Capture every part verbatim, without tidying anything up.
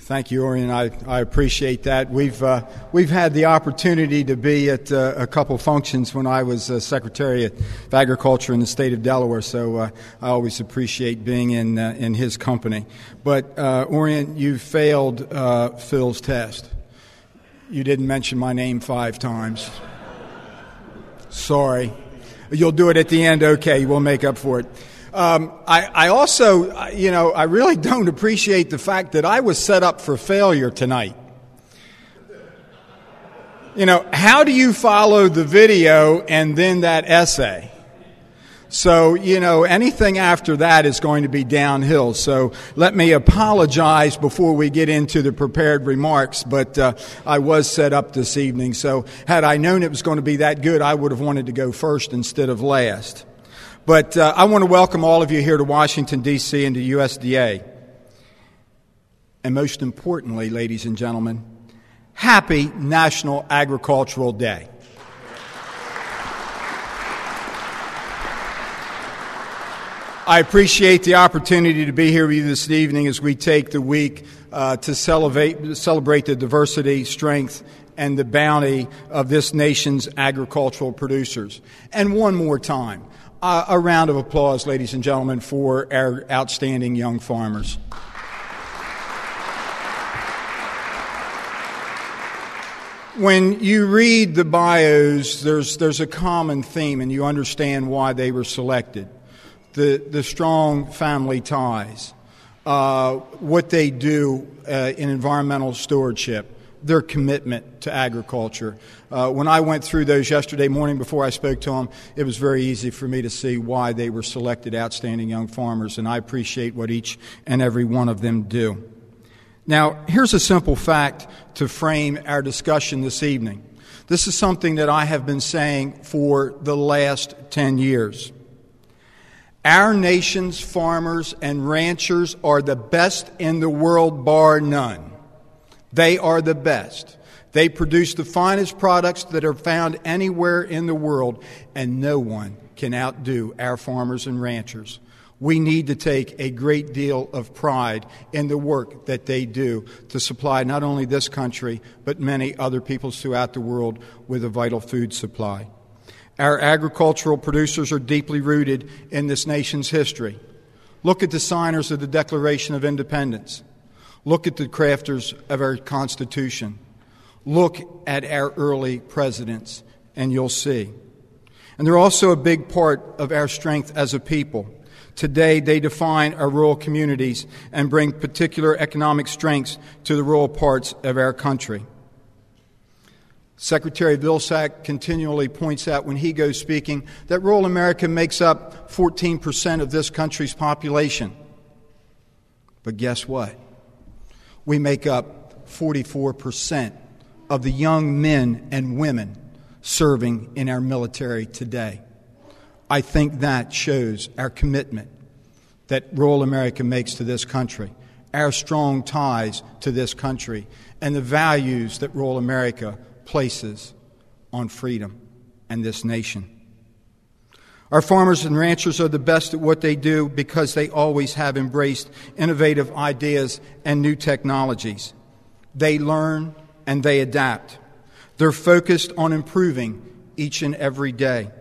Thank you, Orion. I, I appreciate that. We've uh, we've had the opportunity to be at uh, a couple functions when I was uh, Secretary of Agriculture in the state of Delaware, so uh, I always appreciate being in uh, in his company. But uh, Orion, you failed uh, Phil's test. You didn't mention my name five times. Sorry. You'll do it at the end. Okay, we'll make up for it. Um, I, I also, you know, I really don't appreciate the fact that I was set up for failure tonight. You know, how do you follow the video and then that essay? So, you know, anything after that is going to be downhill. So let me apologize before we get into the prepared remarks, but uh, I was set up this evening. So had I known it was going to be that good, I would have wanted to go first instead of last. But uh, I want to welcome all of you here to Washington, D C and to U S D A. And most importantly, ladies and gentlemen, happy National Agricultural Day. I appreciate the opportunity to be here with you this evening as we take the week uh, to celebrate, celebrate the diversity, strength, and the bounty of this nation's agricultural producers. And one more time, uh, a round of applause, ladies and gentlemen, for our outstanding young farmers. When you read the bios, there's there's a common theme, and you understand why they were selected. The the strong family ties, uh, what they do uh, in environmental stewardship, their commitment to agriculture. Uh, when I went through those yesterday morning before I spoke to them, it was very easy for me to see why they were selected outstanding young farmers, and I appreciate what each and every one of them do. Now, here's a simple fact to frame our discussion this evening. This is something that I have been saying for the last ten years. Our nation's farmers and ranchers are the best in the world, bar none. They are the best. They produce the finest products that are found anywhere in the world, and no one can outdo our farmers and ranchers. We need to take a great deal of pride in the work that they do to supply not only this country, but many other peoples throughout the world with a vital food supply. Our agricultural producers are deeply rooted in this nation's history. Look at the signers of the Declaration of Independence. Look at the crafters of our Constitution. Look at our early presidents, and you'll see. And they're also a big part of our strength as a people. Today, they define our rural communities and bring particular economic strengths to the rural parts of our country. Secretary Vilsack continually points out when he goes speaking that rural America makes up fourteen percent of this country's population. But guess what? We make up forty-four percent of the young men and women serving in our military today. I think that shows our commitment that rural America makes to this country, our strong ties to this country, and the values that rural America places on freedom and this nation. Our farmers and ranchers are the best at what they do because they always have embraced innovative ideas and new technologies. They learn and they adapt. They're focused on improving each and every day.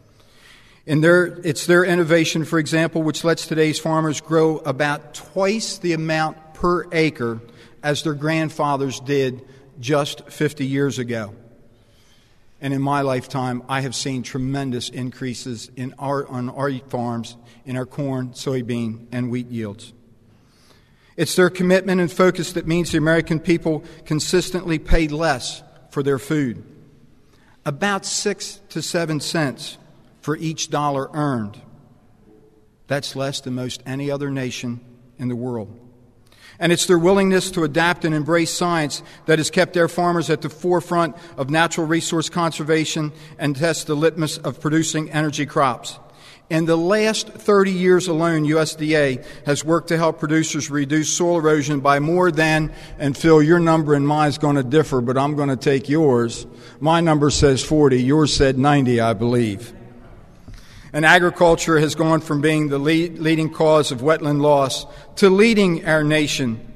In their, it's their innovation, for example, which lets today's farmers grow about twice the amount per acre as their grandfathers did just fifty years ago. And in my lifetime, I have seen tremendous increases in our, on our farms in our corn, soybean, and wheat yields. It's their commitment and focus that means the American people consistently pay less for their food, about six to seven cents for each dollar earned. That's less than most any other nation in the world. And it's their willingness to adapt and embrace science that has kept our farmers at the forefront of natural resource conservation and test the litmus of producing energy crops. In the last thirty years alone, U S D A has worked to help producers reduce soil erosion by more than, and Phil, your number and mine is going to differ, but I'm going to take yours. My number says forty, yours said ninety, I believe. And agriculture has gone from being the lead, leading cause of wetland loss to leading our nation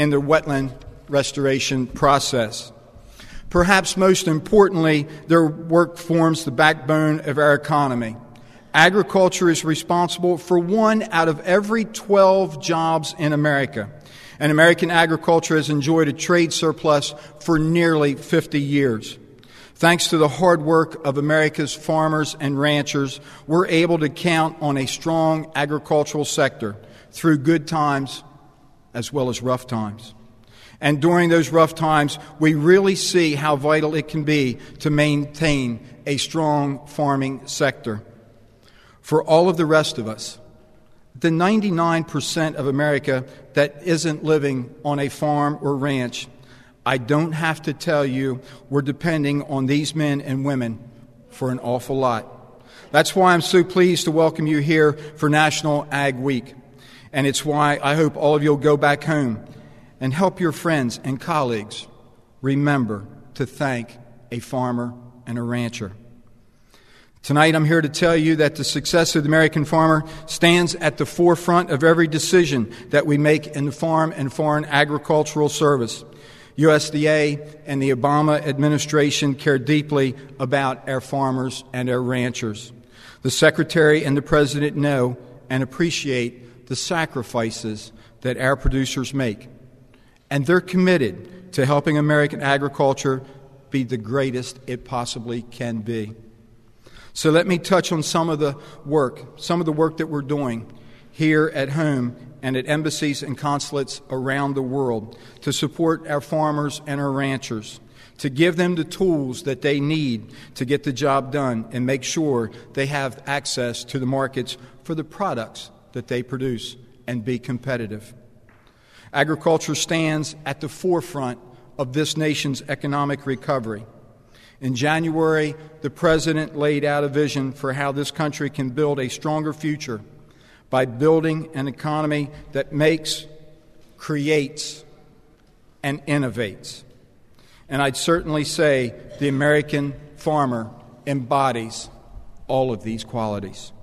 in the wetland restoration process. Perhaps most importantly, their work forms the backbone of our economy. Agriculture is responsible for one out of every twelve jobs in America. And American agriculture has enjoyed a trade surplus for nearly fifty years. Thanks to the hard work of America's farmers and ranchers, we're able to count on a strong agricultural sector through good times as well as rough times. And during those rough times, we really see how vital it can be to maintain a strong farming sector. For all of the rest of us, the ninety-nine percent of America that isn't living on a farm or ranch, I don't have to tell you we're depending on these men and women for an awful lot. That's why I'm so pleased to welcome you here for National Ag Week. And it's why I hope all of you will go back home and help your friends and colleagues remember to thank a farmer and a rancher. Tonight I'm here to tell you that the success of the American farmer stands at the forefront of every decision that we make in the farm and foreign agricultural service. U S D A and the Obama administration care deeply about our farmers and our ranchers. The Secretary and the President know and appreciate the sacrifices that our producers make. And they're committed to helping American agriculture be the greatest it possibly can be. So let me touch on some of the work, some of the work that we're doing here at home and at embassies and consulates around the world to support our farmers and our ranchers, to give them the tools that they need to get the job done and make sure they have access to the markets for the products that they produce and be competitive. Agriculture stands at the forefront of this nation's economic recovery. In January, the President laid out a vision for how this country can build a stronger future by building an economy that makes, creates, and innovates. And I'd certainly say the American farmer embodies all of these qualities.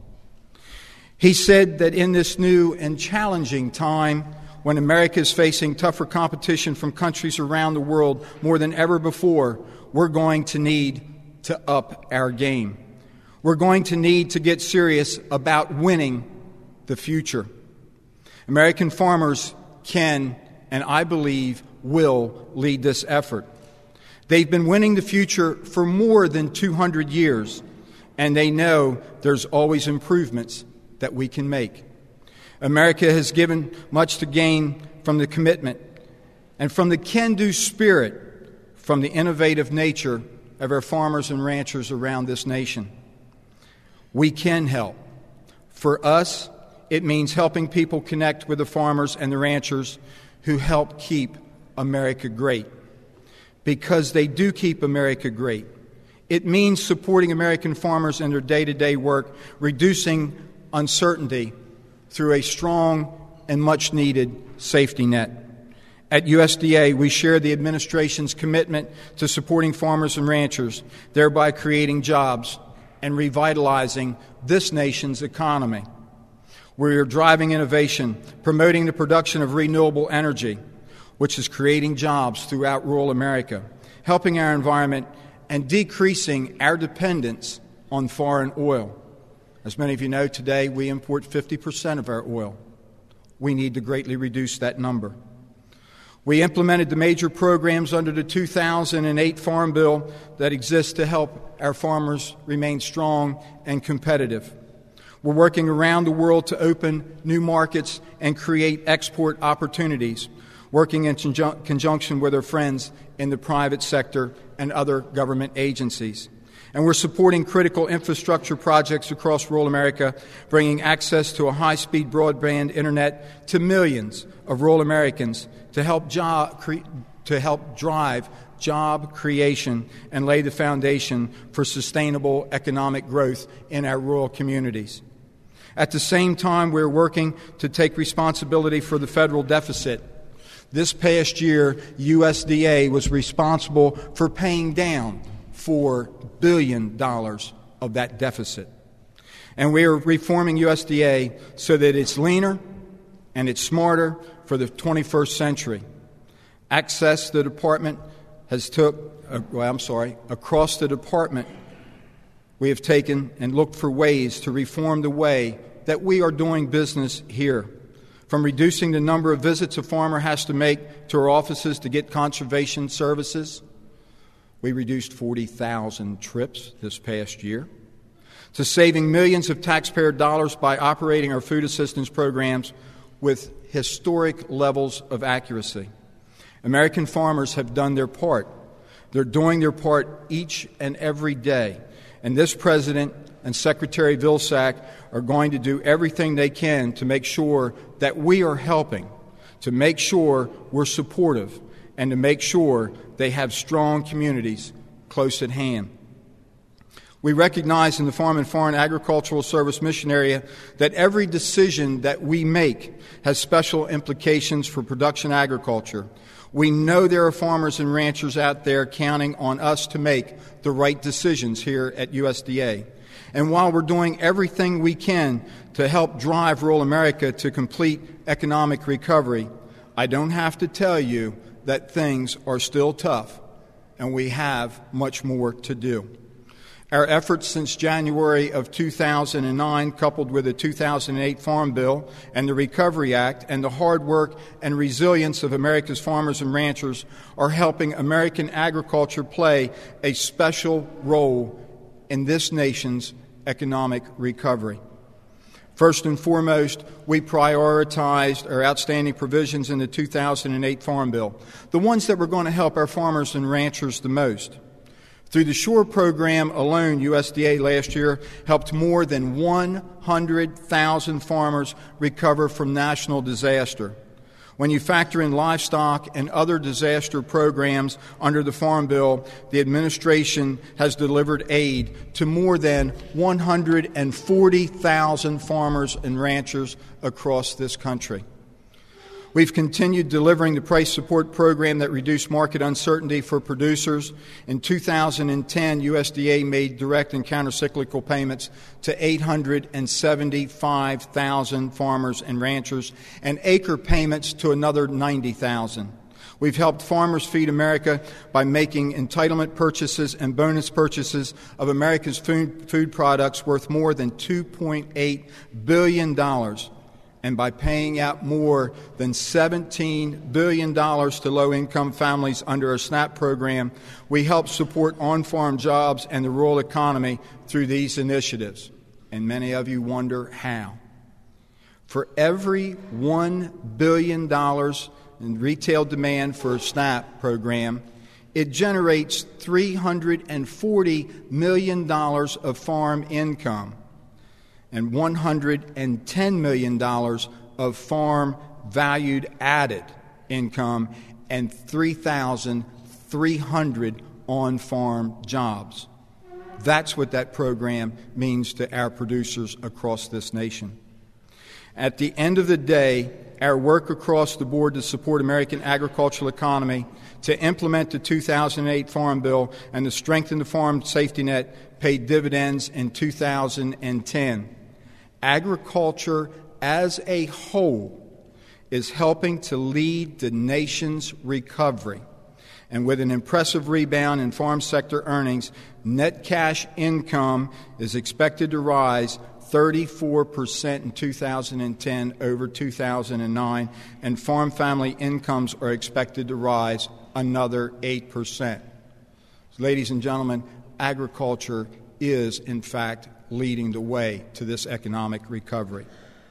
He said that in this new and challenging time, when America is facing tougher competition from countries around the world more than ever before, we're going to need to up our game. We're going to need to get serious about winning the future. American farmers can, and I believe will, lead this effort. They've been winning the future for more than two hundred years, and they know there's always improvements that we can make. America has given much to gain from the commitment and from the can-do spirit from the innovative nature of our farmers and ranchers around this nation. We can help. For us, it means helping people connect with the farmers and the ranchers who help keep America great, because they do keep America great. It means supporting American farmers in their day-to-day work, reducing uncertainty through a strong and much-needed safety net. At U S D A, we share the administration's commitment to supporting farmers and ranchers, thereby creating jobs and revitalizing this nation's economy. We are driving innovation, promoting the production of renewable energy, which is creating jobs throughout rural America, helping our environment, and decreasing our dependence on foreign oil. As many of you know, today we import fifty percent of our oil. We need to greatly reduce that number. We implemented the major programs under the two thousand eight Farm Bill that exist to help our farmers remain strong and competitive. We're working around the world to open new markets and create export opportunities, working in conjun- conjunction with our friends in the private sector and other government agencies. And we're supporting critical infrastructure projects across rural America, bringing access to a high-speed broadband internet to millions of rural Americans to help job cre- to help drive job creation and lay the foundation for sustainable economic growth in our rural communities. At the same time, we're working to take responsibility for the federal deficit. This past year, U S D A was responsible for paying down four billion dollars of that deficit. And we are reforming U S D A so that it's leaner and it's smarter for the twenty-first century. Access the department has took, uh, well, I'm sorry, across the department, we have taken and looked for ways to reform the way that we are doing business here, from reducing the number of visits a farmer has to make to our offices to get conservation services. We reduced forty thousand trips this past year, to saving millions of taxpayer dollars by operating our food assistance programs with historic levels of accuracy. American farmers have done their part. They're doing their part each and every day. And this President and Secretary Vilsack are going to do everything they can to make sure that we are helping, to make sure we're supportive, and to make sure they have strong communities close at hand. We recognize in the Farm and Foreign Agricultural Service mission area that every decision that we make has special implications for production agriculture. We know there are farmers and ranchers out there counting on us to make the right decisions here at U S D A. And while we're doing everything we can to help drive rural America to complete economic recovery, I don't have to tell you that things are still tough, and we have much more to do. Our efforts since January of two thousand nine, coupled with the two thousand eight Farm Bill and the Recovery Act, and the hard work and resilience of America's farmers and ranchers are helping American agriculture play a special role in this nation's economic recovery. First and foremost, we prioritized our outstanding provisions in the two thousand eight Farm Bill, the ones that were going to help our farmers and ranchers the most. Through the SURE program alone, U S D A last year helped more than one hundred thousand farmers recover from national disaster. When you factor in livestock and other disaster programs under the Farm Bill, the administration has delivered aid to more than one hundred forty thousand farmers and ranchers across this country. We've continued delivering the price support program that reduced market uncertainty for producers. In two thousand ten, U S D A made direct and countercyclical payments to eight hundred seventy-five thousand farmers and ranchers, and acre payments to another ninety thousand. We've helped Farmers Feed America by making entitlement purchases and bonus purchases of America's food, food products worth more than two point eight billion dollars. And by paying out more than seventeen billion dollars to low-income families under our SNAP program, we help support on-farm jobs and the rural economy through these initiatives. And many of you wonder how. For every one billion dollars in retail demand for a SNAP program, it generates three hundred forty million dollars of farm income and one hundred ten million dollars of farm valued added income and three thousand three hundred on-farm jobs. That's what that program means to our producers across this nation. At the end of the day, our work across the board to support American agricultural economy, to implement the two thousand eight Farm Bill, and to strengthen the farm safety net paid dividends in two thousand ten. Agriculture as a whole is helping to lead the nation's recovery. And with an impressive rebound in farm sector earnings, net cash income is expected to rise thirty-four percent in two thousand ten over two thousand nine, and farm family incomes are expected to rise another eight percent. So, ladies and gentlemen, agriculture is, in fact, leading the way to this economic recovery.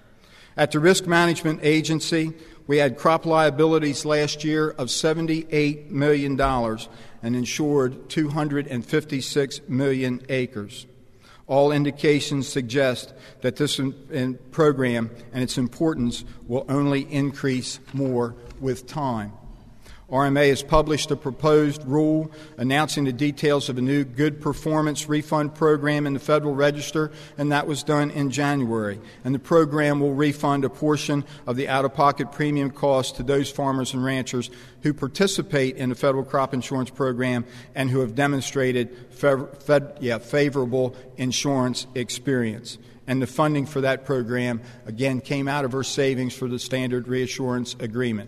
At the Risk Management Agency, we had crop liabilities last year of seventy-eight million dollars and insured two hundred fifty-six million acres. All indications suggest that this program and its importance will only increase more with time. R M A has published a proposed rule announcing the details of a new good performance refund program in the Federal Register, and that was done in January. And the program will refund a portion of the out-of-pocket premium costs to those farmers and ranchers who participate in the federal crop insurance program and who have demonstrated fav- fed, yeah, favorable insurance experience. And the funding for that program, again, came out of our savings for the Standard Reassurance Agreement.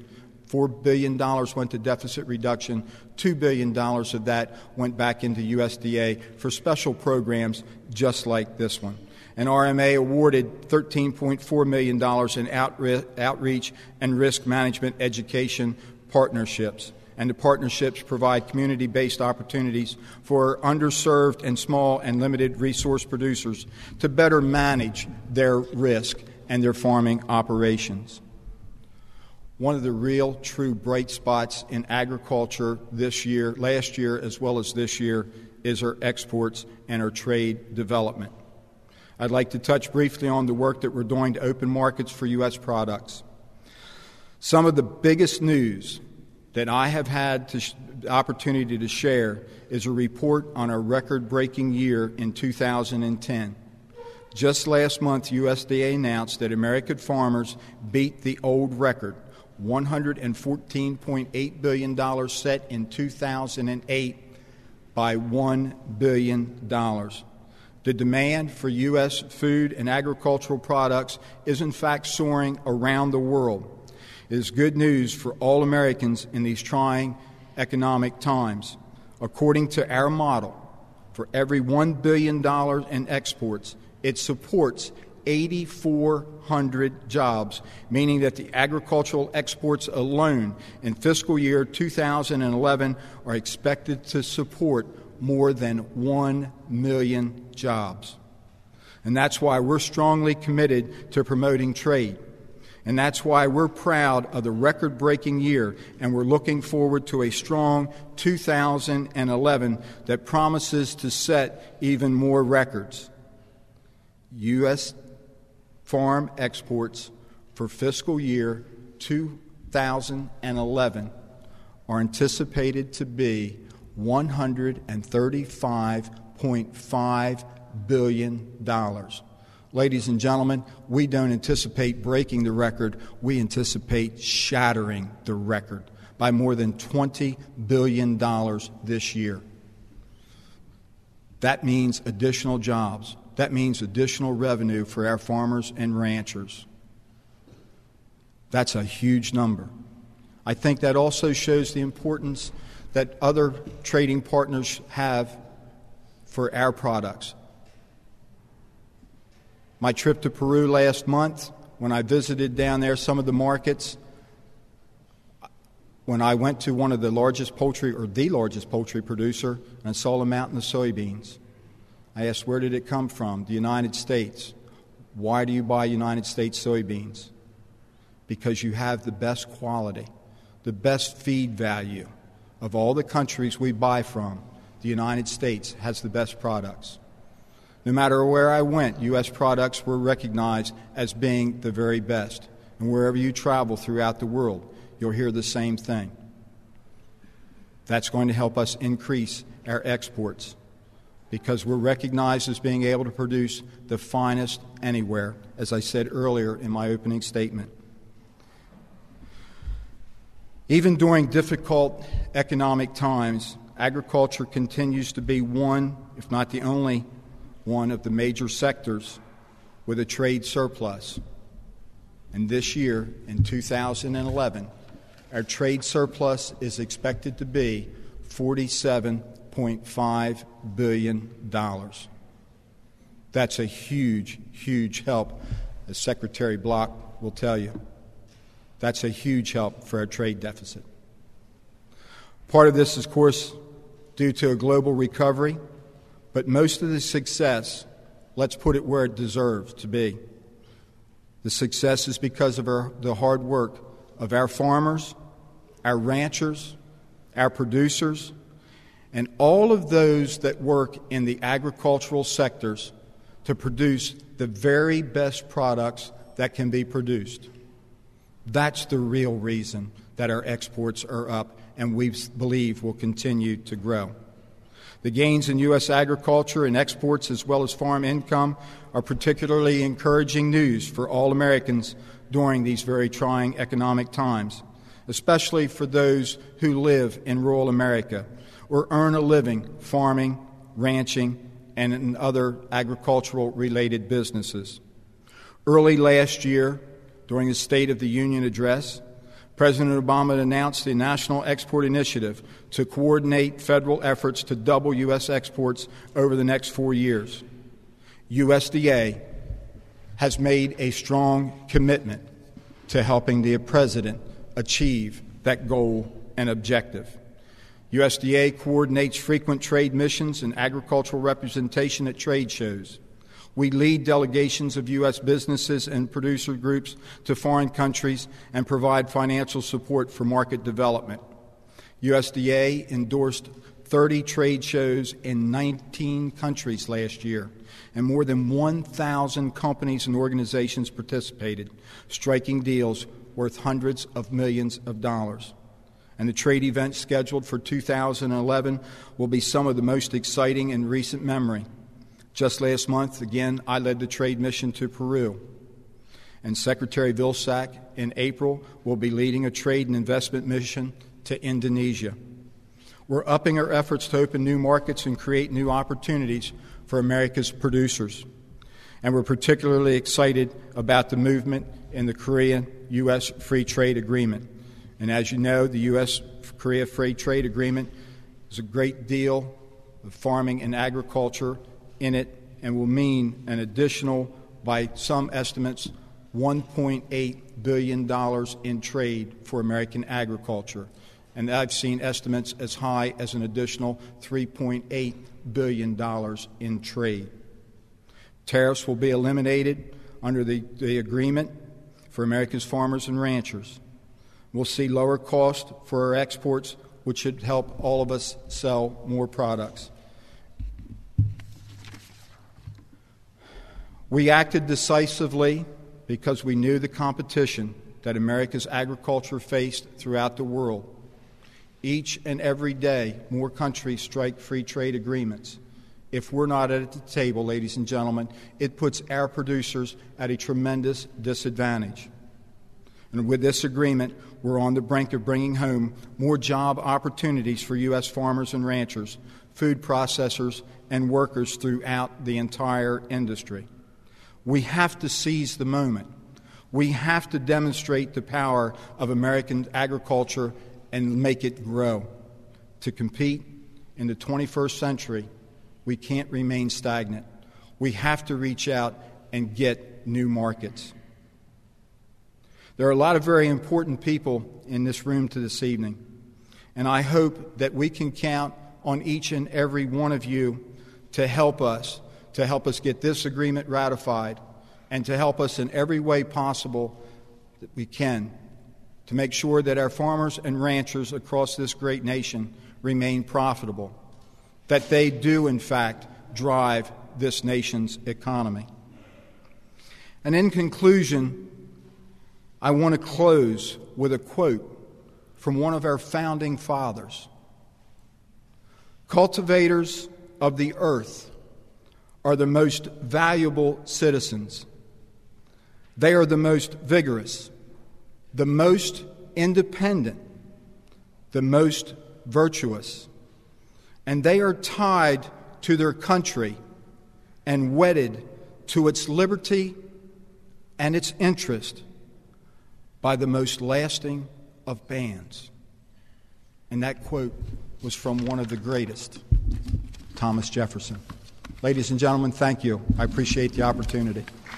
four billion dollars went to deficit reduction. two billion dollars of that went back into U S D A for special programs just like this one. And R M A awarded thirteen point four million dollars in outre- outreach and risk management education partnerships. And the partnerships provide community-based opportunities for underserved and small and limited resource producers to better manage their risk and their farming operations. One of the real, true bright spots in agriculture this year, last year as well as this year, is our exports and our trade development. I'd like to touch briefly on the work that we're doing to open markets for U S products. Some of the biggest news that I have had the sh- opportunity to share is a report on our record-breaking year in two thousand ten. Just last month, U S D A announced that American farmers beat the old record, one hundred fourteen point eight billion dollars set in two thousand eight, by one billion dollars. The demand for U S food and agricultural products is in fact soaring around the world. It is good news for all Americans in these trying economic times. According to our model, for every one billion dollars in exports, it supports eight thousand four hundred jobs, meaning that the agricultural exports alone in fiscal year two thousand eleven are expected to support more than one million jobs. And that's why we're strongly committed to promoting trade. And that's why we're proud of the record-breaking year, and we're looking forward to a strong two thousand eleven that promises to set even more records. U S farm exports for fiscal year two thousand eleven are anticipated to be one hundred thirty-five point five billion dollars. Ladies and gentlemen, we don't anticipate breaking the record. We anticipate shattering the record by more than twenty billion dollars this year. That means additional jobs. That means additional revenue for our farmers and ranchers. That's a huge number. I think that also shows the importance that other trading partners have for our products. My trip to Peru last month, when I visited down there some of the markets, when I went to one of the largest poultry, or the largest poultry producer, and saw a mountain of soybeans, I asked, where did it come from? The United States. Why do you buy United States soybeans? Because you have the best quality, the best feed value of all the countries we buy from. The United States has the best products. No matter where I went, U S products were recognized as being the very best. And wherever you travel throughout the world, you'll hear the same thing. That's going to help us increase our exports because we're recognized as being able to produce the finest anywhere, as I said earlier in my opening statement. Even during difficult economic times, agriculture continues to be one, if not the only one of the major sectors with a trade surplus. And this year, in two thousand eleven, our trade surplus is expected to be forty-seven point five billion dollars. That's a huge, huge help, as Secretary Block will tell you. That's a huge help for our trade deficit. Part of this is, of course, due to a global recovery, but most of the success, let's put it where it deserves to be. The success is because of our, the hard work of our farmers, our ranchers, our producers, and all of those that work in the agricultural sectors to produce the very best products that can be produced. That's the real reason that our exports are up and we believe will continue to grow. The gains in U S agriculture and exports as well as farm income are particularly encouraging news for all Americans during these very trying economic times, especially for those who live in rural America or earn a living farming, ranching, and in other agricultural-related businesses. Early last year, during the State of the Union address, President Obama announced the National Export Initiative to coordinate federal efforts to double U S exports over the next four years. U S D A has made a strong commitment to helping the President achieve that goal and objective. U S D A coordinates frequent trade missions and agricultural representation at trade shows. We lead delegations of U S businesses and producer groups to foreign countries and provide financial support for market development. U S D A endorsed thirty trade shows in nineteen countries last year, and more than one thousand companies and organizations participated, striking deals worth hundreds of millions of dollars. And the trade events scheduled for two thousand eleven will be some of the most exciting in recent memory. Just last month, again, I led the trade mission to Peru. And Secretary Vilsack in April will be leading a trade and investment mission to Indonesia. We're upping our efforts to open new markets and create new opportunities for America's producers. And we're particularly excited about the movement in the Korea-U S Free Trade Agreement. And as you know, the U S Korea Free Trade Agreement is a great deal of farming and agriculture in it and will mean an additional, by some estimates, one point eight billion dollars in trade for American agriculture. And I've seen estimates as high as an additional three point eight billion dollars in trade. Tariffs will be eliminated under the, the agreement for America's farmers and ranchers. We'll see lower cost for our exports, which should help all of us sell more products. We acted decisively because we knew the competition that America's agriculture faced throughout the world. Each and every day, more countries strike free trade agreements. If we're not at the table, ladies and gentlemen, it puts our producers at a tremendous disadvantage. And with this agreement, we're on the brink of bringing home more job opportunities for U S farmers and ranchers, food processors, and workers throughout the entire industry. We have to seize the moment. We have to demonstrate the power of American agriculture and make it grow. To compete in the twenty-first century, we can't remain stagnant. We have to reach out and get new markets. There are a lot of very important people in this room to this evening, and I hope that we can count on each and every one of you to help us, to help us get this agreement ratified, and to help us in every way possible that we can to make sure that our farmers and ranchers across this great nation remain profitable, that they do, in fact, drive this nation's economy. And in conclusion, I want to close with a quote from one of our founding fathers. Cultivators of the earth are the most valuable citizens. They are the most vigorous, the most independent, the most virtuous, and they are tied to their country and wedded to its liberty and its interest by the most lasting of bands. And that quote was from one of the greatest, Thomas Jefferson. Ladies and gentlemen, thank you. I appreciate the opportunity.